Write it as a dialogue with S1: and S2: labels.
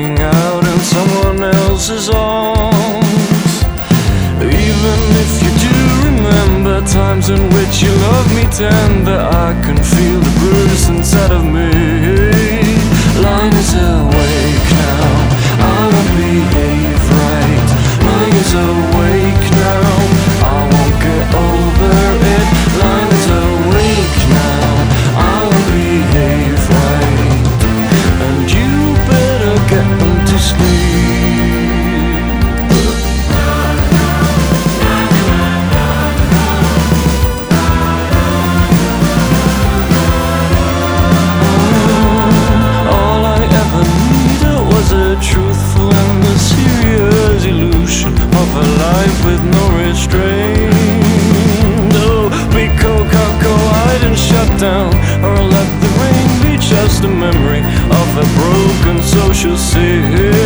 S1: hang out in someone else's arms. Even if you do remember times in which you loved me tender, I can feel the bruise inside of me. Line is awake now, I won't behave right. Line is awake now, I won't get over it. Line is awake now, I won't behave right. And you better get to sleep. All I ever needed was a truthful and a serious illusion of a life with no restraint. Oh, be cold-eyed and shut down, or let the rain be just a memory of a broken social scene.